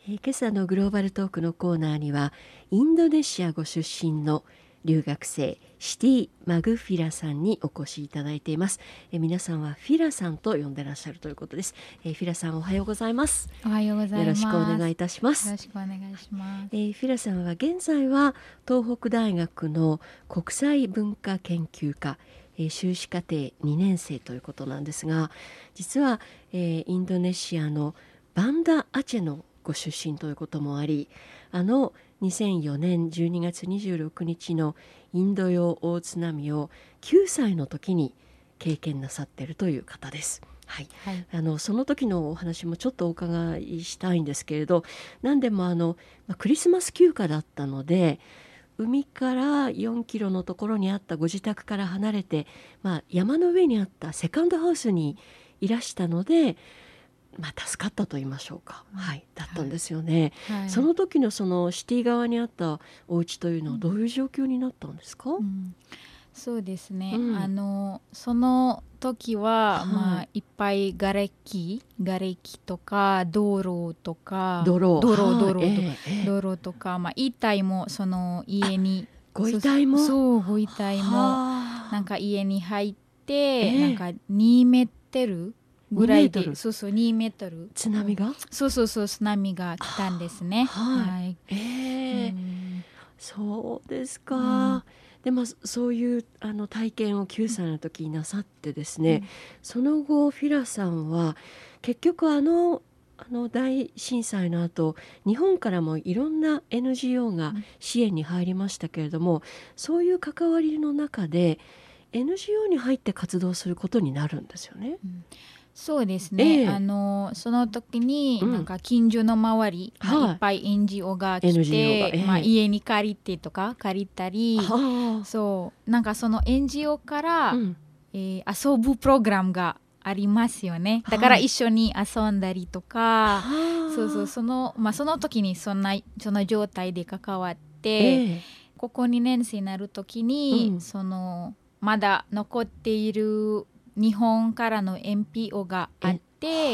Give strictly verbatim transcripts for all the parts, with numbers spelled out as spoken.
えー今朝のグローバルトークのコーナーにはインドネシアご出身の留学生シティ・マグフィラさんにお越しいただいています。えー皆さんはフィラさんと呼んでらっしゃるということです。えーフィラさんおはようございます。 おはようございます。 よろしくお願いいたします。 よろしくお願いします。 えーフィラさんは現在は東北大学の国際文化研究科、えー修士課程にねん生ということなんですが、実は、えーインドネシアのバンダアチェのご出身ということもあり、あのにせんよねんじゅうにがつにじゅうろくにちのインド洋大津波をきゅうさいの時に経験なさっているという方です。はい、 はい、 あのその時のお話もちょっとお伺いしたいんですけれど、何でもあの、まあクリスマス休暇だったので海からよんキロのところにあったご自宅から離れて、まあ、山の上にあったセカンドハウスにいらしたので、まあ、助かったと言いましょうか、はい、だったんですよね。 はい、 その時のそのシティ側にあったお家というのはどういう状況になったんですか？ うん、そうですね。 うんあのその時は、 はいまあいっぱい瓦礫、瓦礫とか道路とか泥道路はい道路と、 ええええ道路とか、まあ遺体もその家にご遺体もそうそうご遺体もはあなんか家に入って、 ええなんかにメートルぐらいで、 にメートルそうそうにメートル津波が、 そうそうそう津波が来たんですね。 はいはい。 ええうんそうですか、 うんでもそういうあの体験をきゅうさいの時になさってですね、 うんその後フィラさんは結局あのあの大震災の後日本からもいろんな エヌジーオー が支援に入りましたけれども、そういう関わりの中で エヌジーオー に入って活動することになるんですよね。 うんそうですね、 ええあのその時にうんなんか近所の周り、まあはいいっぱい エヌジーオー が来エヌジーオー がて、 ええまあ、家に借りてとか借りたり、 はあそうなんかその エヌジーオー から、 うんえー遊ぶプログラムがありますよね。だから一緒に遊んだりとか、 はあそうそうその、まあ、その時にそんなその状態で関わって、 ええここにねん生になる時に、 うんそのまだ残っている日本からの エヌピーオー があって、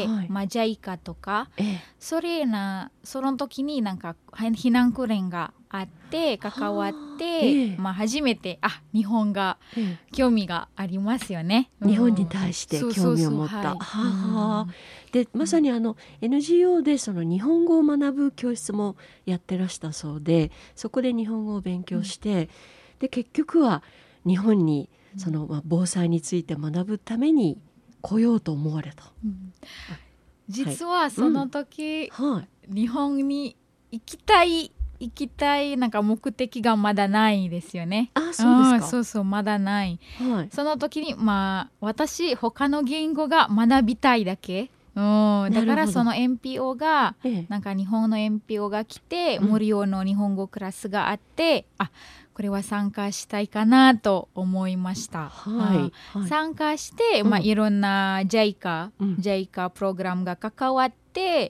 はいまあ、ジャイカ とかええそれなその時になんか避難訓練があって関わっはあて、 ええまあ、初めてあ日本がええ興味がありますよね。 日本に対してうん興味を持った。 そうそうそうはいはあうんでまさにあの エヌジーオー でその日本語を学ぶ教室もやってらしたそうで、そこで日本語を勉強して、で結局は日本にその、まあ、防災について学ぶために来ようと思われた。 うん実はその時、 はい日本に行きたい行きたいなんか目的がまだないですよね。 あそうですかんそうそうまだない。 はいその時にまあ私他の言語が学びたいだけ、うん、だかなるほどらその エヌピーオー がええなんか日本の エヌピーオー が来て、 うん無料の日本語クラスがあってあこれは参加したいかなと思いました。 はいはい参加して、 うんまあ、いろんな ジャイカ、 うんジャイカ プログラムが関わって、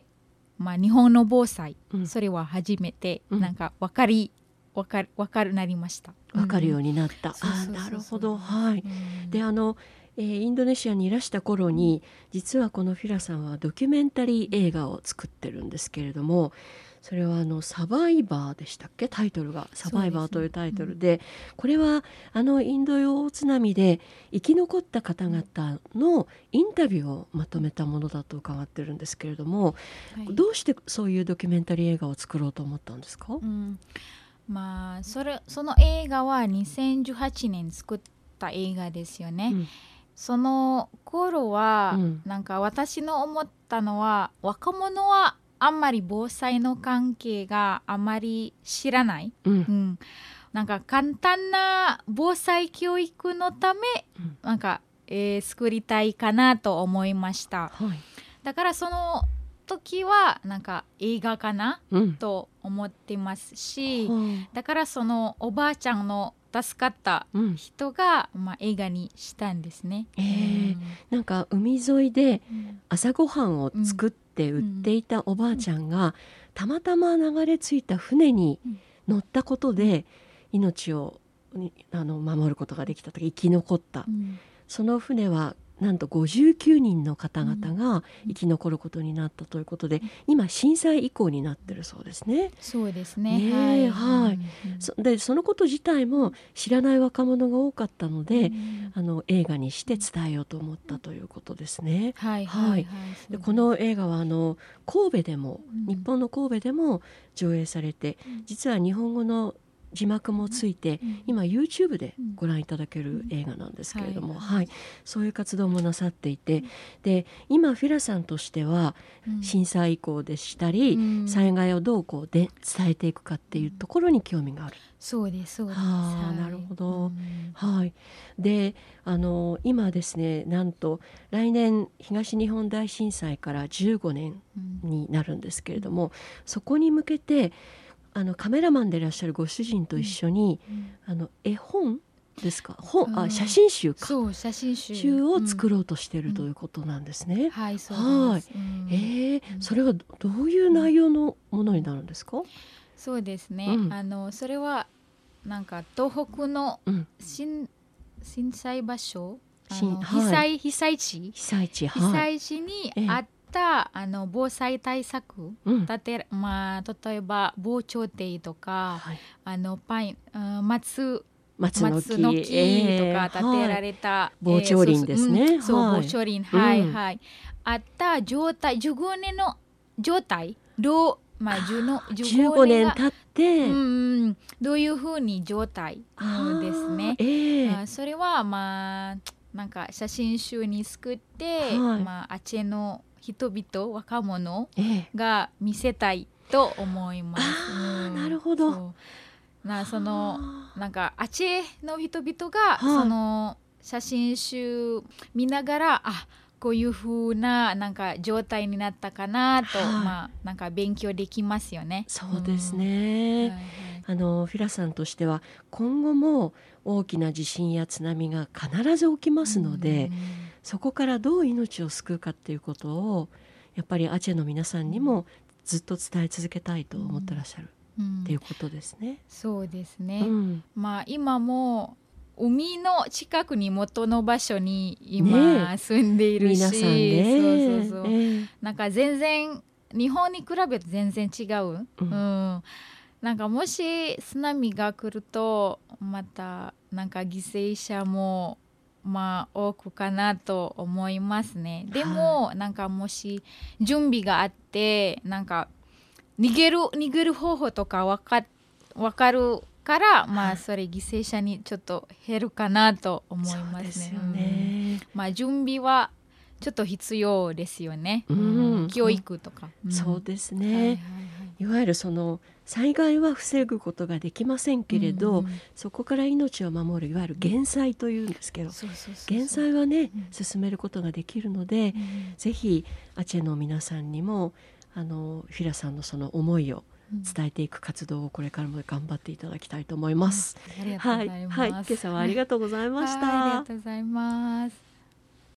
まあ、日本の防災、 うんそれは初めてうんなんか分かり分かる分かるなりました。 わかるように、 になった。 そうそうそうそうあなるほどはいうんであの、えーインドネシアにいらした頃に実はこのフィラさんはドキュメンタリー映画を作ってるんですけれども、それはあのサバイバーでしたっけ、タイトルがサバイバーというタイトルで、これはあのインド洋大津波で生き残った方々のインタビューをまとめたものだと伺ってるんですけれども、 はいどうしてそういうドキュメンタリー映画を作ろうと思ったんですか？ うんまあ、それその映画はにせんじゅうはちねん作った映画ですよね。 うんその頃は、 うんなんか私の思ったのは若者はあんまり防災の関係があまり知らない、 うんうん、なんか簡単な防災教育のためうんなんか、えー作りたいかなと思いました。 はいだからその時はなんか映画かなうんと思ってますし、 はだからそのおばあちゃんの助かったあうん人が、まあ、映画にしたんですね。 えーなんか海沿いでうん朝ごはんを作って売っていたおばあちゃんが、たまたま流れ着いた船に乗ったことで命をにあの守ることができたとか生き残った、 うんその船はなんとごじゅうきゅうにんの方々が生き残ることになったということで、うん、今震災以降になってるそうですね。 そうですね。 ね、はい、はい、そでそのこと自体も知らない若者が多かったので、うん、あの映画にして伝えようと思ったということですね。 はいはいはい、 でこの映画はあの神戸でも、うん、日本の神戸でも上映されて、実は日本語の字幕もついて、うん、今 YouTube でご覧いただける映画なんですけれども、うん、はいはい、そういう活動もなさっていて、で今フィラさんとしては震災以降でしたり、うん、災害をどうこうで伝えていくかっていうところに興味がある。 そうですそうです。 はあ、なるほど、うん、はい。であの今ですね、なんと来年東日本大震災からじゅうごねんになるんですけれども、うん、そこに向けてあのカメラマンでいらっしゃるご主人と一緒に、うん、あの絵本ですか、本、あ、写真集か、 そう写真集集を作ろうとしているということなんですね。うん、 はい、そうです。 はい、うん、えー、それはどういう内容のものになるんですか？ そうですね、うん、あのそれはなんか東北の震、震災場所、あの被災、はい、被災地被災地、はい、 被災地にあった、あの防災対策、うん、例えまあ、例えば防潮堤とか、はい、あのパイン、松松の木、 松の木とか建てられた、はい、 防潮林ですね。 そう、防潮林、はいはい、あった状態、じゅうごねんの状態、どうまあ、じゅうごねん経って、 うん、どういうふうに状態、うん、ですね、 えー、 あそれはまあなんか写真集に作って、はい、まあ、あっちの人々若者が見せたいと思います。 えー、うん、なるほど。 そうなそのなんかあっちの人々が、はい、その写真集見ながら、あこういう風ななんか状態になったかなと、はい、まあなんか勉強できますよね。 そうですね、うん、はいはい、あのフィラさんとしては今後も大きな地震や津波が必ず起きますので、うん、そこからどう命を救うかっていうことをやっぱりアチェの皆さんにもずっと伝え続けたいと思ってらっしゃる、うん、っていうことですね。 そうですね、うん、まあ今も海の近くに元の場所に今住んでいるし、 ね、皆さんね、 そうそうそう、えー、なんか全然日本に比べて全然違う、うんうん、なんかもし津波が来るとまたなんか犠牲者もまあ多くかなと思いますね。でも、はい、なんかもし準備があってなんか逃げる逃げる方法とかわかわかるから、まあそれ犠牲者にちょっと減るかなと思いますね。そうですよね、うん、まあ準備はちょっと必要ですよね、うん、教育とか、 うん、そうですね、はいはいはい、いわゆるその災害は防ぐことができませんけれど、うん、そこから命を守るいわゆる減災というんですけど、減災はね、うん、進めることができるので、うん、ぜひアチェの皆さんにもあのフィラさんのその思いを伝えていく活動をこれからも頑張っていただきたいと思います。 うん、ありがとうございます。はい、はい、 今朝はありがとうございました。 はい、ありがとうございます。